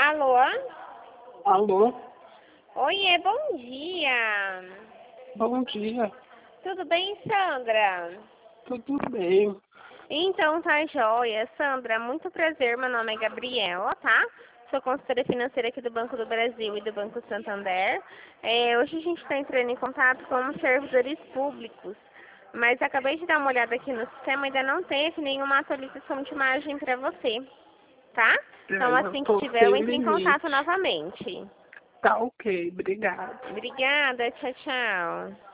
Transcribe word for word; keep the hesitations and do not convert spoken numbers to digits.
Alô? Alô? Oiê, bom dia. Bom dia. Tudo bem, Sandra? Tudo bem? Então tá joia. Sandra, muito prazer. Meu nome é Gabriela, tá? Sou consultora financeira aqui do Banco do Brasil e do Banco Santander. É, hoje a gente está entrando em contato com os servidores públicos, mas acabei de dar uma olhada aqui no sistema e ainda não teve nenhuma atualização de imagem para você, tá? Então É, eu assim que tô tiver, eu sem entro em contato limite. novamente. Tá ok, obrigado. Obrigada, tchau, tchau.